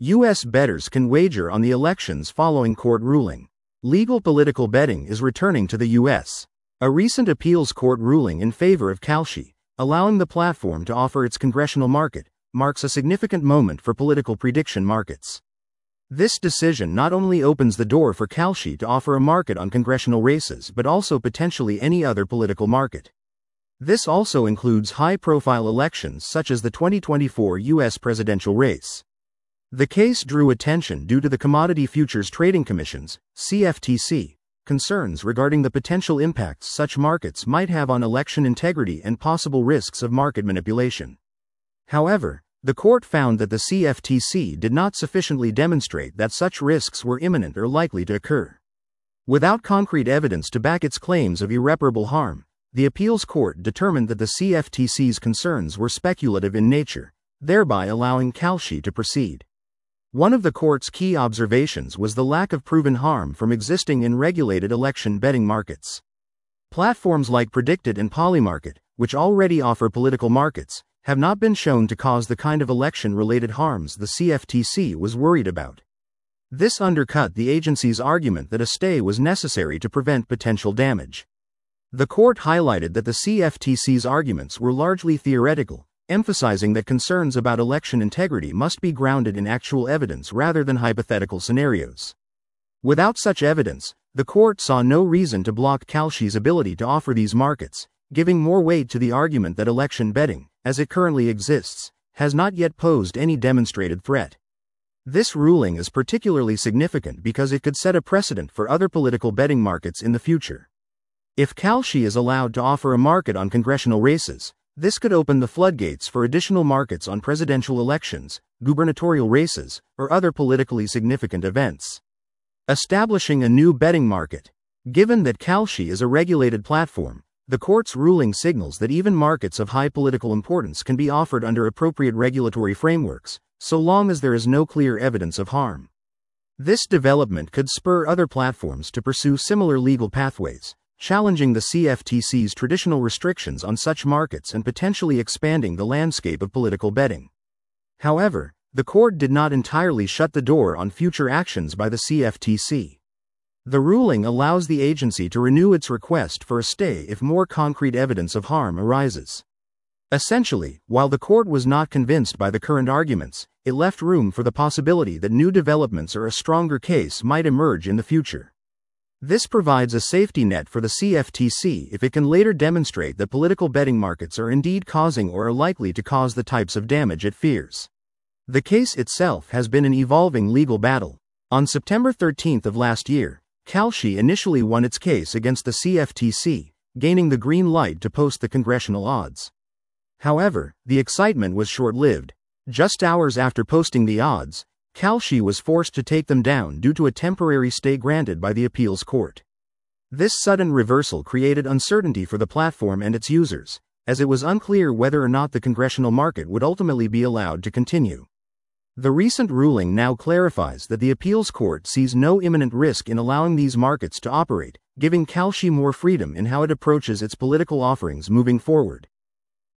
U.S. bettors can wager on the elections following court ruling. Legal political betting is returning to the U.S. A recent appeals court ruling in favor of Kalshi, allowing the platform to offer its congressional market, marks a significant moment for political prediction markets. This decision not only opens the door for Kalshi to offer a market on congressional races but also potentially any other political market. This also includes high-profile elections such as the 2024 U.S. presidential race. The case drew attention due to the Commodity Futures Trading Commission's (CFTC) concerns regarding the potential impacts such markets might have on election integrity and possible risks of market manipulation. However, the court found that the CFTC did not sufficiently demonstrate that such risks were imminent or likely to occur. Without concrete evidence to back its claims of irreparable harm, the appeals court determined that the CFTC's concerns were speculative in nature, thereby allowing Kalshi to proceed. One of the court's key observations was the lack of proven harm from existing in regulated election betting markets. Platforms like Predicted and Polymarket, which already offer political markets, have not been shown to cause the kind of election-related harms the CFTC was worried about. This undercut the agency's argument that a stay was necessary to prevent potential damage. The court highlighted that the CFTC's arguments were largely theoretical, emphasizing that concerns about election integrity must be grounded in actual evidence rather than hypothetical scenarios. Without such evidence, the court saw no reason to block Kalshi's ability to offer these markets, giving more weight to the argument that election betting, as it currently exists, has not yet posed any demonstrated threat. This ruling is particularly significant because it could set a precedent for other political betting markets in the future. If Kalshi is allowed to offer a market on congressional races, this could open the floodgates for additional markets on presidential elections, gubernatorial races, or other politically significant events. Establishing a new betting market. Given that Kalshi is a regulated platform, the court's ruling signals that even markets of high political importance can be offered under appropriate regulatory frameworks, so long as there is no clear evidence of harm. This development could spur other platforms to pursue similar legal pathways, challenging the CFTC's traditional restrictions on such markets and potentially expanding the landscape of political betting. However, the court did not entirely shut the door on future actions by the CFTC. The ruling allows the agency to renew its request for a stay if more concrete evidence of harm arises. Essentially, while the court was not convinced by the current arguments, it left room for the possibility that new developments or a stronger case might emerge in the future. This provides a safety net for the CFTC if it can later demonstrate that political betting markets are indeed causing or are likely to cause the types of damage it fears. The case itself has been an evolving legal battle. On September 13 of last year, Kalshi initially won its case against the CFTC, gaining the green light to post the congressional odds. However, the excitement was short-lived. Just hours after posting the odds, Kalshi was forced to take them down due to a temporary stay granted by the appeals court. This sudden reversal created uncertainty for the platform and its users, as it was unclear whether or not the congressional market would ultimately be allowed to continue. The recent ruling now clarifies that the appeals court sees no imminent risk in allowing these markets to operate, giving Kalshi more freedom in how it approaches its political offerings moving forward.